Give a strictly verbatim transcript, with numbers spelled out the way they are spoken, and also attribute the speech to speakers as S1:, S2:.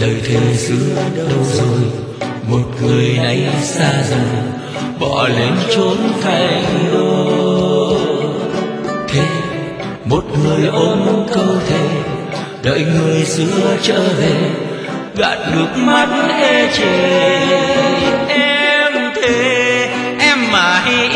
S1: lời thề xưa đâu rồi, một người nay xa rồi, bỏ lên chốn thành đô. Thế một người ôm câu thề, đợi người xưa trở về, gạt nước mắt ê chề. Em thề em mãi